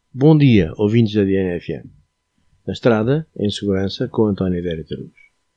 Bom dia, ouvintes da DNFM. Na estrada, em segurança, com António Dério Tarus.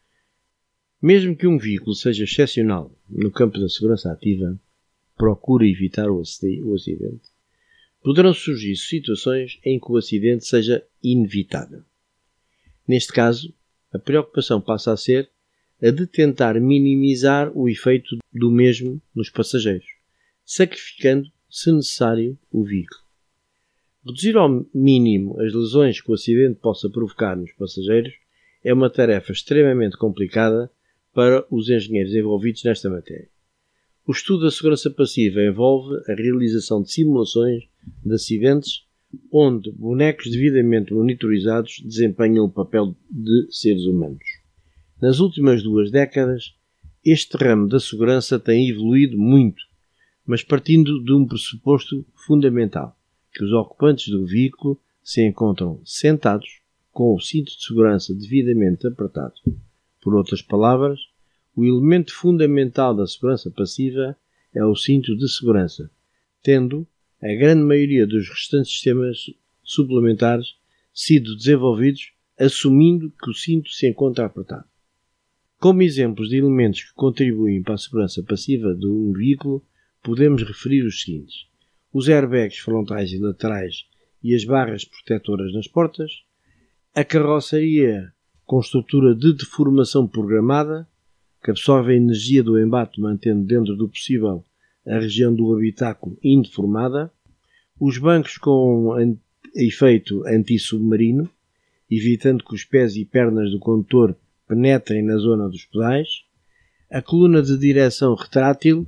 Mesmo que um veículo seja excepcional no campo da segurança ativa, procure evitar o acidente. Poderão surgir situações em que o acidente seja inevitável. Neste caso, a preocupação passa a ser a de tentar minimizar o efeito do mesmo nos passageiros, sacrificando, se necessário, o veículo. Reduzir ao mínimo as lesões que o acidente possa provocar nos passageiros é uma tarefa extremamente complicada para os engenheiros envolvidos nesta matéria. O estudo da segurança passiva envolve a realização de simulações de acidentes onde bonecos devidamente monitorizados desempenham o papel de seres humanos. Nas últimas 2 décadas, este ramo da segurança tem evoluído muito, mas partindo de um pressuposto fundamental, que os ocupantes do veículo se encontram sentados com o cinto de segurança devidamente apertado. Por outras palavras, o elemento fundamental da segurança passiva é o cinto de segurança, tendo a grande maioria dos restantes sistemas suplementares sido desenvolvidos assumindo que o cinto se encontra apertado. Como exemplos de elementos que contribuem para a segurança passiva de um veículo, podemos referir os seguintes: os airbags frontais e laterais e as barras protetoras nas portas, a carroceria com estrutura de deformação programada, que absorve a energia do embate mantendo dentro do possível a região do habitáculo indeformada, os bancos com efeito anti-submarino, evitando que os pés e pernas do condutor penetrem na zona dos pedais, a coluna de direção retrátil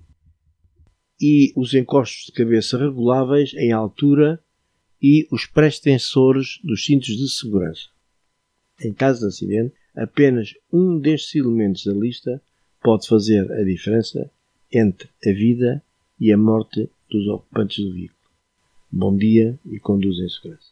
e os encostos de cabeça reguláveis em altura e os pré-extensores dos cintos de segurança. Em caso de acidente, apenas um destes elementos da lista pode fazer a diferença entre a vida e a morte dos ocupantes do veículo. Bom dia e conduza em segurança.